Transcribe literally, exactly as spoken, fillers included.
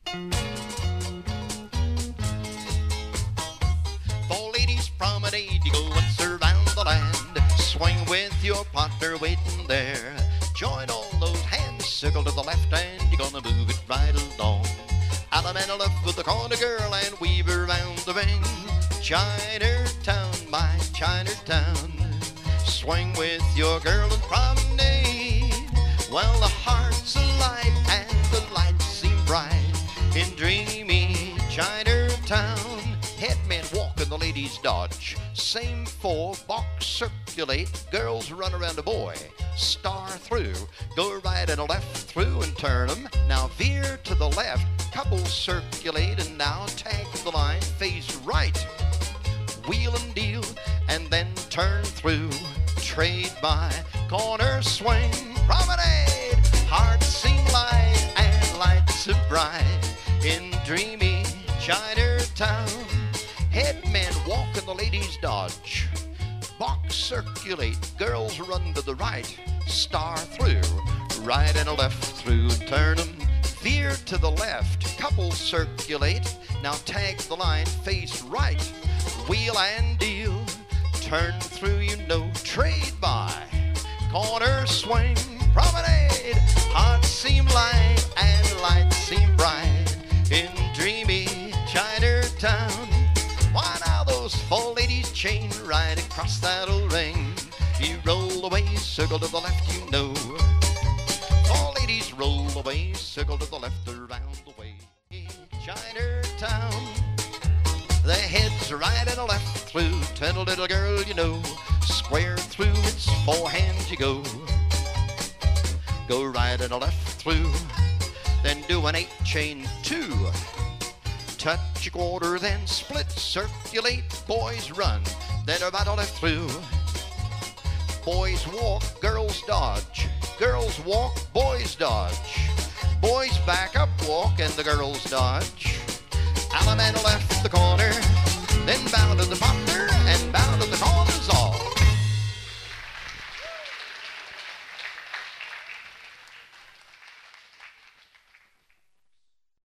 For ladies promenade, you go once around the land. Swing with your partner waiting there. Join all those hands, circle to the left, and you're gonna move it right along. Out man left with the corner girl and weave around the ring. Chinatown, my Chinatown. Swing with your girl and promenade. Well, the heart's alive and the lights seem bright in dreamy Chinatown. Headmen walk and the ladies dodge. Same four, box circulate. Girls run around a boy. Star through. Go right and left through and turn them. Now veer to the left. Couples circulate and now tag the line. Face right. Wheel and deal and then turn through. Trade by corner swing. Promenade. Hearts seem light and lights are bright in dreamy Chinatown. Headmen walk and the ladies dodge. Box circulate, girls run to the right. Star through, right and a left through. Turn 'em, veer to the left. Couples circulate, now tag the line, face right. Wheel and deal, turn through, you know. Trade by, corner swing. Promenade, hearts seem light and lights seem bright in dreamy Chinatown. Why now those four ladies chain right across that old ring. You roll away, circle to the left, you know. Four ladies roll away, circle to the left, around the way. Chinatown. The head's right and a left through. Turn a little girl, you know. Square through, it's four hands you go. Go right and a left through. Then do an eight chain two. Touch a quarter, then split, circulate, boys run, then about a left through. Boys walk, girls dodge, girls walk, boys dodge. Boys back up, walk, and the girls dodge. Alaman left the corner, then bow to the partner, and bow to the corners all.